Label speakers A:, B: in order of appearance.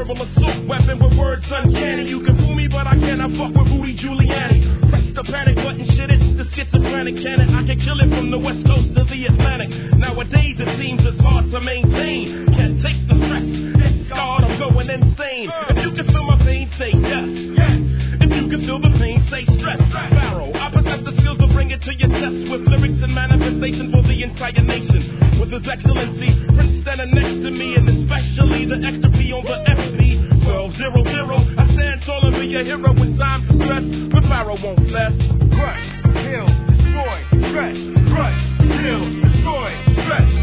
A: verbal assault weapon with words uncanny. You can fool me, but I cannot fuck with Rudy Giuliani. Press the panic button, shit, it's the schizophrenic cannon. I can kill it from the west coast to the Atlantic. Nowadays it seems it's hard to maintain. Can't take the stress, it's God, I'm going insane. If you can feel my pain, say yes. If you can feel the pain, say stress. Pharaoh, I possess the skills to bring it to your chest with lyrics and manifestation for the entire nation. With His Excellency, Prince standing next to me, and especially the extra P on the FP 1200. I stand tall and be a hero when time to stress, but Pharaoh won't less. Crush, kill, destroy, stretch, crush, kill, destroy, stretch.